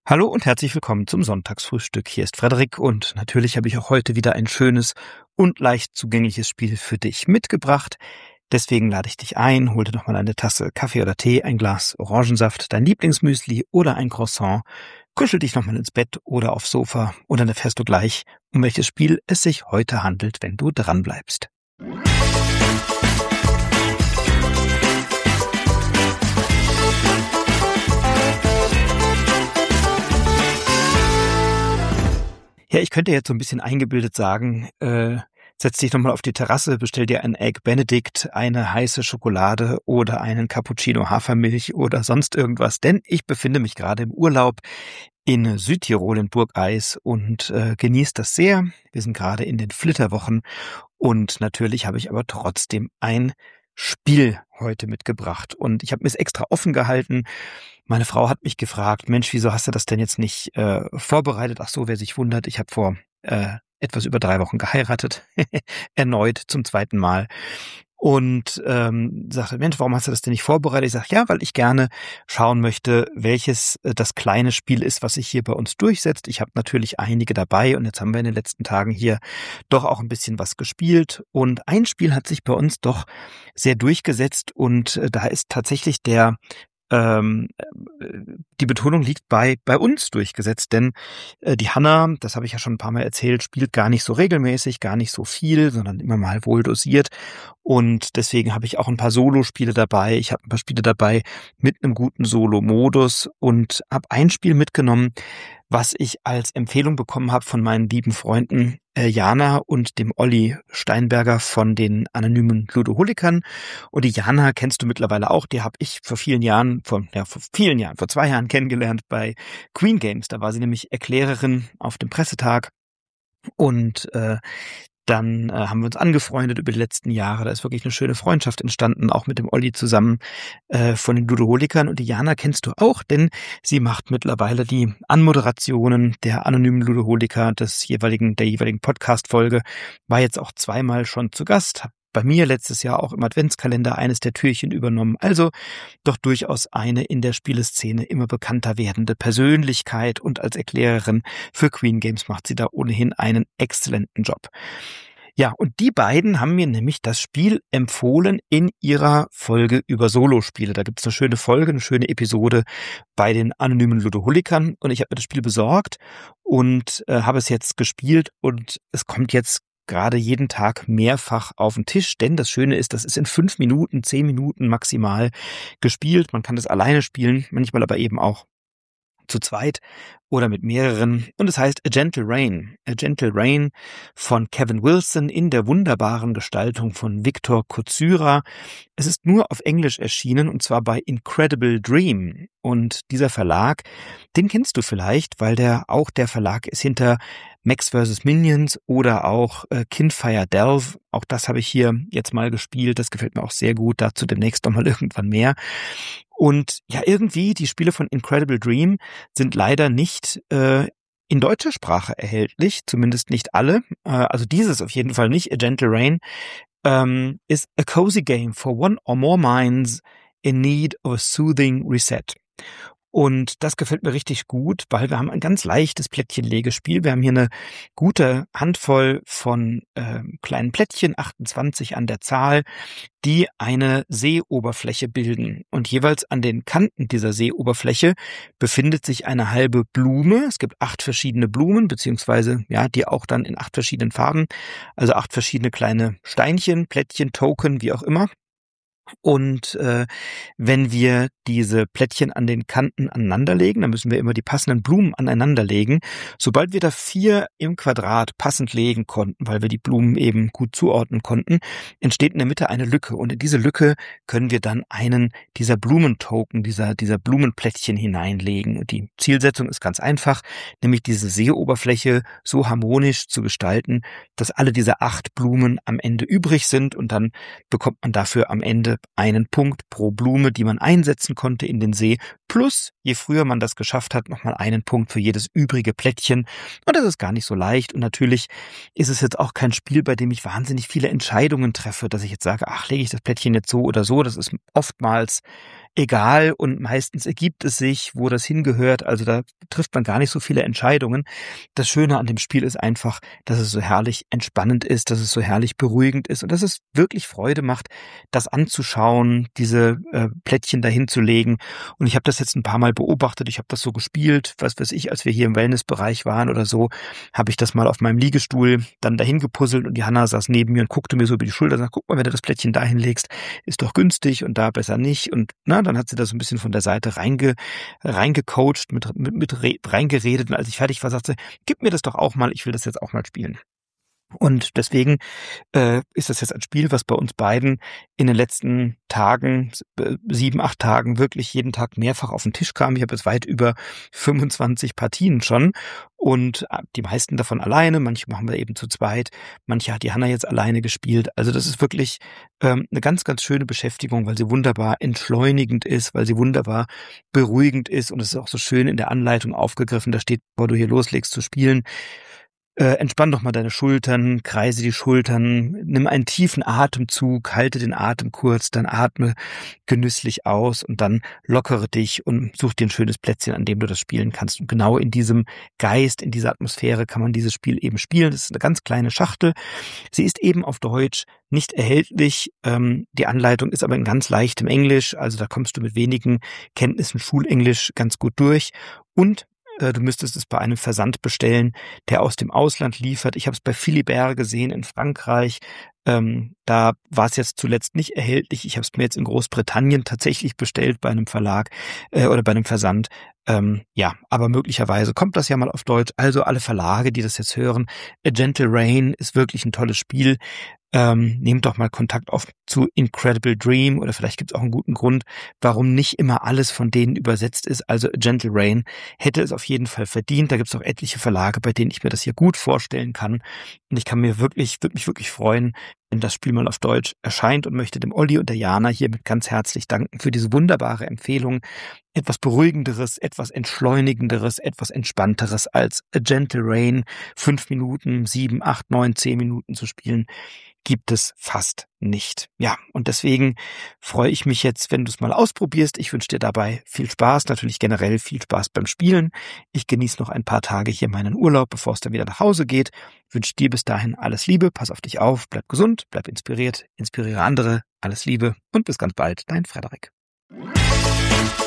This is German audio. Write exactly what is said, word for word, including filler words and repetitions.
Hallo und herzlich willkommen zum Sonntagsfrühstück. Hier ist Frederik und natürlich habe ich auch heute wieder ein schönes und leicht zugängliches Spiel für dich mitgebracht. Deswegen lade ich dich ein, hol dir noch mal eine Tasse Kaffee oder Tee, ein Glas Orangensaft, dein Lieblingsmüsli oder ein Croissant, kuschel dich noch mal ins Bett oder aufs Sofa und dann erfährst du gleich, um welches Spiel es sich heute handelt, wenn du dran bleibst. Ja, ich könnte jetzt so ein bisschen eingebildet sagen, äh, setz dich nochmal auf die Terrasse, bestell dir ein Egg Benedict, eine heiße Schokolade oder einen Cappuccino Hafermilch oder sonst irgendwas, denn ich befinde mich gerade im Urlaub in Südtirol in Burgeis und äh, genieße das sehr. Wir sind gerade in den Flitterwochen und natürlich habe ich aber trotzdem ein Spiel heute mitgebracht und ich habe mir es extra offen gehalten. Meine Frau hat mich gefragt, Mensch, wieso hast du das denn jetzt nicht äh, vorbereitet? Ach so, wer sich wundert, ich habe vor äh, etwas über drei Wochen geheiratet, erneut zum zweiten Mal. Und ähm, sagte, Mensch, warum hast du das denn nicht vorbereitet? Ich sage, ja, weil ich gerne schauen möchte, welches äh, das kleine Spiel ist, was sich hier bei uns durchsetzt. Ich habe natürlich einige dabei und jetzt haben wir in den letzten Tagen hier doch auch ein bisschen was gespielt. Und ein Spiel hat sich bei uns doch sehr durchgesetzt und äh, da ist tatsächlich der ähm, die Betonung liegt bei bei uns durchgesetzt, denn äh, die Hanna, das habe ich ja schon ein paar Mal erzählt, spielt gar nicht so regelmäßig, gar nicht so viel, sondern immer mal wohl dosiert und deswegen habe ich auch ein paar Solo-Spiele dabei. Ich habe ein paar Spiele dabei mit einem guten Solo-Modus und habe ein Spiel mitgenommen, was ich als Empfehlung bekommen habe von meinen lieben Freunden äh, Jana und dem Olli Steinberger von den anonymen Ludoholikern. Und die Jana kennst du mittlerweile auch, die habe ich vor vielen Jahren, vor, ja, vor vielen Jahren, vor zwei Jahren kennengelernt bei Queen Games. Da war sie nämlich Erklärerin auf dem Pressetag und äh, dann äh, haben wir uns angefreundet über die letzten Jahre. Da ist wirklich eine schöne Freundschaft entstanden, auch mit dem Olli zusammen äh, von den Ludoholikern. Und die Jana kennst du auch, denn sie macht mittlerweile die Anmoderationen der anonymen Ludoholiker des jeweiligen, der jeweiligen Podcast-Folge. War jetzt auch zweimal schon zu Gast, hat bei mir letztes Jahr auch im Adventskalender eines der Türchen übernommen. Also doch durchaus eine in der Spieleszene immer bekannter werdende Persönlichkeit und als Erklärerin für Queen Games macht sie da ohnehin einen exzellenten Job. Ja, und die beiden haben mir nämlich das Spiel empfohlen in ihrer Folge über Solospiele. Da gibt's eine schöne Folge, eine schöne Episode bei den anonymen Ludoholikern und ich habe mir das Spiel besorgt und äh, habe es jetzt gespielt und es kommt jetzt gerade jeden Tag mehrfach auf den Tisch, denn das Schöne ist, das ist in fünf Minuten, zehn Minuten maximal gespielt. Man kann das alleine spielen, manchmal aber eben auch zu zweit oder mit mehreren. Und es heißt A Gentle Rain. A Gentle Rain von Kevin Wilson in der wunderbaren Gestaltung von Victor Kozyra. Es ist nur auf Englisch erschienen und zwar bei Incredible Dream. Und dieser Verlag, den kennst du vielleicht, weil der auch der Verlag ist hinter Max versus. Minions oder auch äh, Kindfire Delve. Auch das habe ich hier jetzt mal gespielt. Das gefällt mir auch sehr gut. Dazu demnächst nochmal irgendwann mehr. Und ja, irgendwie, die Spiele von Incredible Dream sind leider nicht äh, in deutscher Sprache erhältlich, zumindest nicht alle. Äh, also dieses auf jeden Fall nicht. A Gentle Rain ähm, is a cozy game for one or more minds in need of a soothing reset. Und das gefällt mir richtig gut, weil wir haben ein ganz leichtes Plättchenlegespiel. Wir haben hier eine gute Handvoll von äh, kleinen Plättchen, achtundzwanzig an der Zahl, die eine Seeoberfläche bilden. Und jeweils an den Kanten dieser Seeoberfläche befindet sich eine halbe Blume. Es gibt acht verschiedene Blumen, beziehungsweise ja, die auch dann in acht verschiedenen Farben, also acht verschiedene kleine Steinchen, Plättchen, Token, wie auch immer. Und äh, wenn wir diese Plättchen an den Kanten aneinanderlegen, dann müssen wir immer die passenden Blumen aneinanderlegen. Sobald wir da vier im Quadrat passend legen konnten, weil wir die Blumen eben gut zuordnen konnten, entsteht in der Mitte eine Lücke. Und in diese Lücke können wir dann einen dieser Blumentoken, dieser, dieser Blumenplättchen hineinlegen. Und die Zielsetzung ist ganz einfach, nämlich diese Seeoberfläche so harmonisch zu gestalten, dass alle diese acht Blumen am Ende übrig sind und dann bekommt man dafür am Ende einen Punkt pro Blume, die man einsetzen konnte in den See, plus, je früher man das geschafft hat, nochmal einen Punkt für jedes übrige Plättchen. Und das ist gar nicht so leicht. Und natürlich ist es jetzt auch kein Spiel, bei dem ich wahnsinnig viele Entscheidungen treffe, dass ich jetzt sage, ach, lege ich das Plättchen jetzt so oder so. Das ist oftmals egal und meistens ergibt es sich, wo das hingehört. Also da trifft man gar nicht so viele Entscheidungen. Das Schöne an dem Spiel ist einfach, dass es so herrlich entspannend ist, dass es so herrlich beruhigend ist und dass es wirklich Freude macht, das anzuschauen, diese äh, Plättchen dahin zu legen. Und ich habe das jetzt ein paar Mal beobachtet. Ich habe das so gespielt, was weiß ich, als wir hier im Wellnessbereich waren oder so, habe ich das mal auf meinem Liegestuhl dann dahin gepuzzelt und die Hanna saß neben mir und guckte mir so über die Schulter und sagt, guck mal, wenn du das Plättchen dahin legst, ist doch günstig und da besser nicht. Und na, dann hat sie da so ein bisschen von der Seite reinge, reingecoacht, mit, mit, mit re, reingeredet. Und als ich fertig war, sagte sie, gib mir das doch auch mal, ich will das jetzt auch mal spielen. Und deswegen äh, ist das jetzt ein Spiel, was bei uns beiden in den letzten Tagen, äh, sieben, acht Tagen, wirklich jeden Tag mehrfach auf den Tisch kam. Ich habe jetzt weit über fünfundzwanzig Partien schon und die meisten davon alleine. Manche machen wir eben zu zweit. Manche hat die Hanna jetzt alleine gespielt. Also das ist wirklich ähm, eine ganz, ganz schöne Beschäftigung, weil sie wunderbar entschleunigend ist, weil sie wunderbar beruhigend ist. Und es ist auch so schön in der Anleitung aufgegriffen. Da steht, bevor du hier loslegst zu spielen, Äh, entspann doch mal deine Schultern, kreise die Schultern, nimm einen tiefen Atemzug, halte den Atem kurz, dann atme genüsslich aus und dann lockere dich und such dir ein schönes Plätzchen, an dem du das spielen kannst. Und genau in diesem Geist, in dieser Atmosphäre kann man dieses Spiel eben spielen. Das ist eine ganz kleine Schachtel. Sie ist eben auf Deutsch nicht erhältlich. Ähm, die Anleitung ist aber in ganz leichtem Englisch, also da kommst du mit wenigen Kenntnissen Schulenglisch ganz gut durch. Und du müsstest es bei einem Versand bestellen, der aus dem Ausland liefert. Ich habe es bei Philibert gesehen in Frankreich. Ähm, da war es jetzt zuletzt nicht erhältlich. Ich habe es mir jetzt in Großbritannien tatsächlich bestellt bei einem Verlag äh, oder bei einem Versand. Ähm, ja, aber möglicherweise kommt das ja mal auf Deutsch. Also alle Verlage, die das jetzt hören, A Gentle Rain ist wirklich ein tolles Spiel. Ähm, nehmt doch mal Kontakt auf zu Incredible Dream oder vielleicht gibt es auch einen guten Grund, warum nicht immer alles von denen übersetzt ist. Also A Gentle Rain hätte es auf jeden Fall verdient. Da gibt es auch etliche Verlage, bei denen ich mir das hier gut vorstellen kann. Und ich kann mir wirklich, würde mich wirklich freuen, wenn das Spiel mal auf Deutsch erscheint und möchte dem Olli und der Jana hiermit ganz herzlich danken für diese wunderbare Empfehlung. Etwas Beruhigenderes, etwas Entschleunigenderes, etwas Entspannteres als A Gentle Rain, fünf Minuten, sieben, acht, neun, zehn Minuten zu spielen, gibt es fast nicht. Ja, und deswegen freue ich mich jetzt, wenn du es mal ausprobierst. Ich wünsche dir dabei viel Spaß, natürlich generell viel Spaß beim Spielen. Ich genieße noch ein paar Tage hier meinen Urlaub, bevor es dann wieder nach Hause geht. Ich wünsche dir bis dahin alles Liebe, pass auf dich auf, bleib gesund, bleib inspiriert, inspiriere andere, alles Liebe und bis ganz bald, dein Frederik.